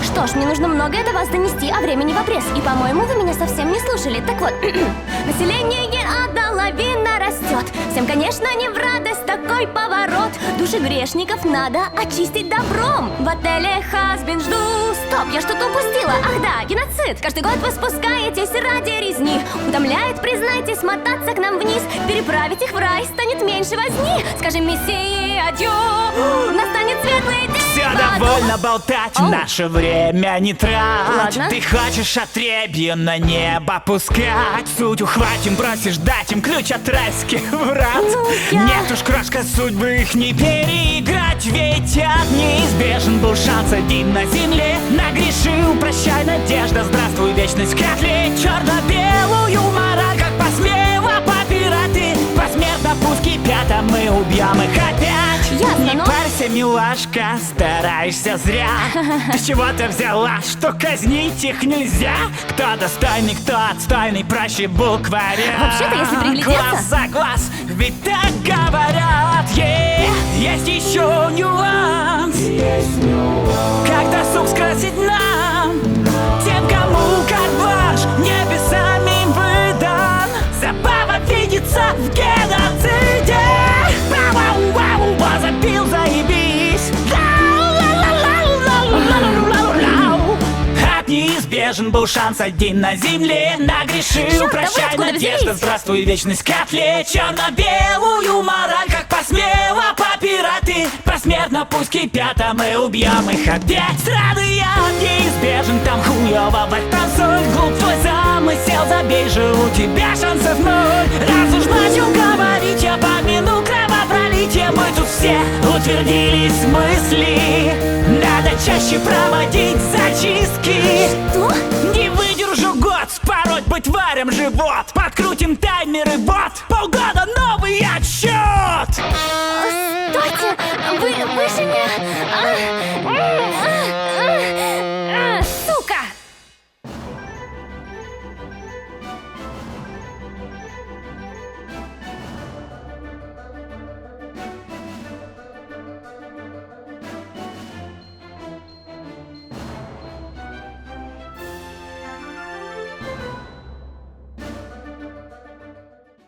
Что ж, мне нужно многое до вас донести, а времени в обрез. И, по-моему, вы меня совсем не слушали. Так вот, население ада лавина растет. Всем, конечно, не в радость такой поворот. Души грешников надо очистить добром. В отеле Хазбин жду. Стоп, я что-то упустила. Ах да, геноцид. Каждый год вы спускаетесь ради резни. Утомляет, признайтесь, мотаться к нам вниз. Переправить их в рай станет меньше возни. Скажем мессии адью. Настанет светлый день. Все довольно болтать, наше время не трать. Ладно. Ты хочешь отребье на небо пускать. Суть ухватим, просишь дать им ключ от райских врат. Нет уж, крошка, судьбы их не переиграть. Ведь неизбежен был шанс один на земле. Нагрешил, прощай, надежда, здравствуй, вечность катли. Черно-белую мораль, как посмела папираты. Посмертно пусть кипят, а мы убьем их опять. Ясно, Не но... парься, милашка, стараешься зря. Ты чего-то взяла, что казнить их нельзя? Кто достойный, кто отстойный, проще букваря. Вообще-то, если приглядеться... Глаз за глаз, ведь так говорят. Есть еще нюанс. Когда суп скрасить нам, тем, кому карт-бланш небесами выдан. Забава видится в геноциде. Запил, заебись. Неизбежен был шанс один на земле. Нагрешил, Чёрт, прощай, да вы откуда надежда, взялись? здравствуй, вечность котле. Черно-белую мораль, как посмела папираты. Посмертно пусть кипят, а мы убьем их опять. Страны неизбежен, там хуёво, в этом суть. Глуп твой замысел, забей же, у тебя шансов ноль. Раз уж начал говорить, я помяну кровопролитие. Мы тут все утвердились в мысли. Надо чаще проводить зачистки. Что? Не выдержу год, спороть бы тварям живот. Подкрутим таймер и бот. Полгода